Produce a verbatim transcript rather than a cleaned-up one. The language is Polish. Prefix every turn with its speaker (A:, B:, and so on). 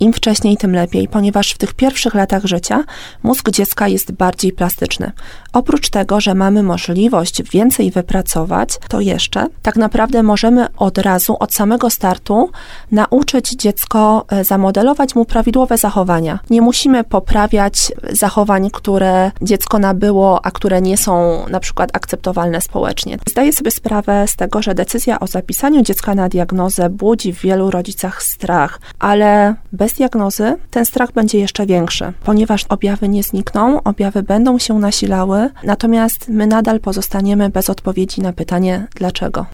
A: im wcześniej, tym lepiej, ponieważ w tych pierwszych latach życia mózg dziecka jest bardziej plastyczny. Oprócz tego, że mamy możliwość więcej wypracować, to jeszcze tak naprawdę możemy od razu, od samego startu nauczyć dziecko, zamodelować mu prawidłowe zachowania. Nie musimy poprawiać zachowań, które dziecko nabyło, a które nie są na przykład akceptowalne społecznie. Zdaję sobie sprawę z tego, że decyzja o zapisaniu dziecka na diagnozę budzi w wielu rodzicach strach, ale bez diagnozy ten strach będzie jeszcze większy, ponieważ objawy nie znikną, objawy będą się nasilały, natomiast my nadal pozostaniemy bez odpowiedzi na pytanie dlaczego.